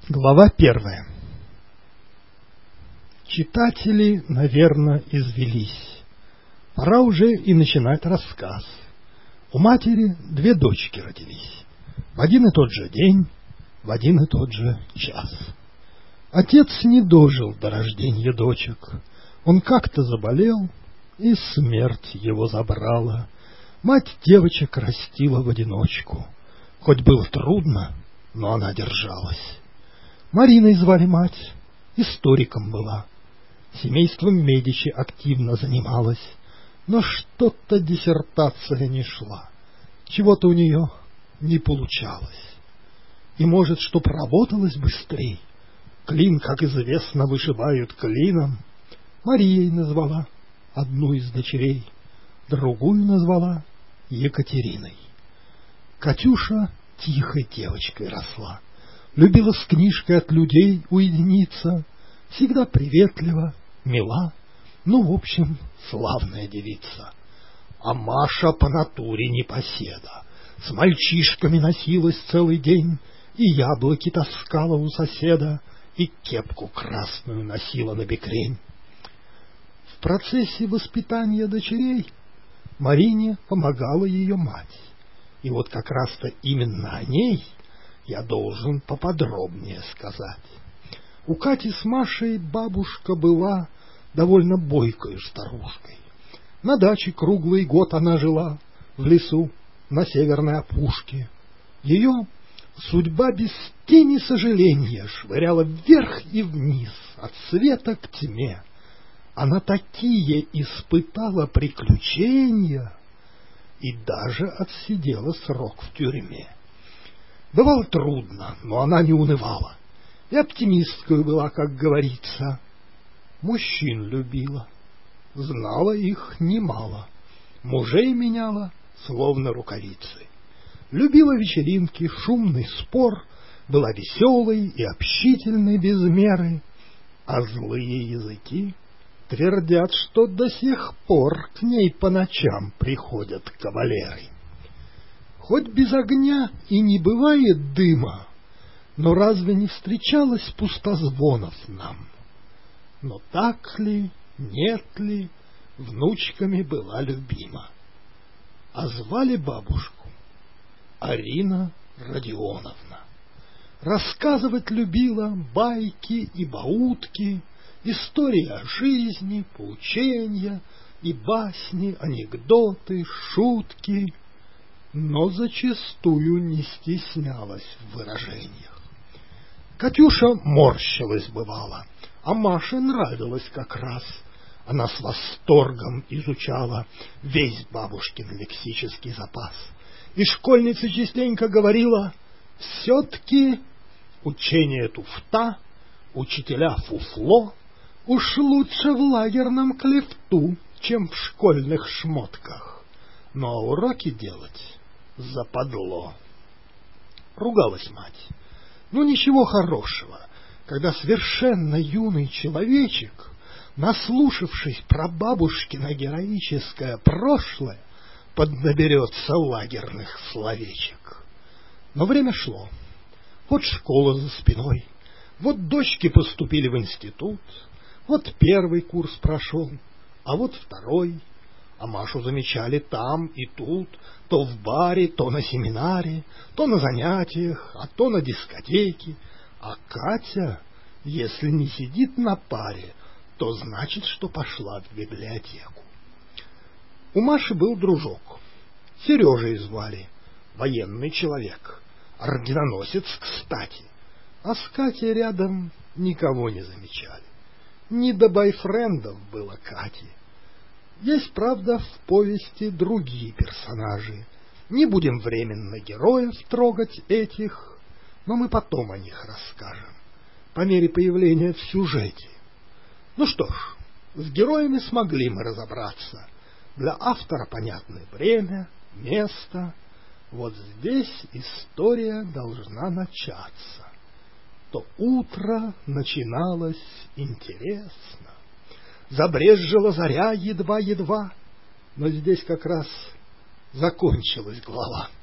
Глава 1. Читатели, наверное, извелись. Пора уже и начинать рассказ. У матери 2 дочки родились. В один и тот же день, в один и тот же час. Отец не дожил до рождения дочек. Он как-то заболел, и смерть его забрала. Мать девочек растила в одиночку. Хоть было трудно, но она держалась. Мариной звали мать, историком была. Семейством Медичи активно занималась, но что-то диссертация не шла, чего-то у нее не получалось. И, может, чтоб работалось быстрей, клин, как известно, вышибают клином, Марией назвала одну из дочерей, другую назвала Екатериной. Катюша тихой девочкой росла. Любила с книжкой от людей уединиться, всегда приветлива, мила, ну, в общем, славная девица. А Маша по натуре непоседа, с мальчишками носилась целый день, и яблоки таскала у соседа, и кепку красную носила на бекрень. В процессе воспитания дочерей Марине помогала ее мать, и вот как раз-то именно о ней я должен поподробнее сказать. У Кати с Машей бабушка была довольно бойкою старушкой. На даче круглый год она жила, в лесу, на северной опушке. Ее судьба без тени сожаления швыряла вверх и вниз, от света к тьме. Она такие испытала приключения и даже отсидела срок в тюрьме. Бывало трудно, но она не унывала. И оптимисткой была, как говорится. Мужчин любила, знала их немало. Мужей меняла, словно рукавицы. Любила вечеринки, шумный спор, была веселой и общительной без меры. А злые языки твердят, что до сих пор к ней по ночам приходят кавалеры. Хоть без огня и не бывает дыма, но разве не встречалось пустозвонов нам? Но так ли, нет ли, внучками была любима. А звали бабушку Арина Родионовна. Рассказывать любила байки и баутки, истории о жизни, поучения и басни, анекдоты, шутки, но зачастую не стеснялась в выражениях. Катюша морщилась бывало, а Маше нравилось как раз. Она с восторгом изучала весь бабушкин лексический запас. И школьница частенько говорила: все-таки учение туфта, учителя фуфло, уж лучше в лагерном клевту, чем в школьных шмотках. Но уроки делать западло. Ругалась мать. Ну, ничего хорошего, когда совершенно юный человечек, наслушавшись про бабушкино героическое прошлое, поднаберется лагерных словечек. Но время шло. Вот школа за спиной, вот дочки поступили в институт, вот 1-й курс прошел, а вот 2-й. А Машу замечали там и тут, то в баре, то на семинаре, то на занятиях, а то на дискотеке. А Катя, если не сидит на паре, то значит, что пошла в библиотеку. У Маши был дружок. Сережей звали, военный человек, орденоносец, кстати. А с Катей рядом никого не замечали. Не до бойфрендов было Кате. Есть, правда, в повести другие персонажи. Не будем временно героев трогать этих, но мы потом о них расскажем, по мере появления в сюжете. Ну что ж, с героями смогли мы разобраться. Для автора понятное время, место. Вот здесь история должна начаться. То утро начиналось интересно. Забрезжила заря едва-едва, но здесь как раз закончилась глава.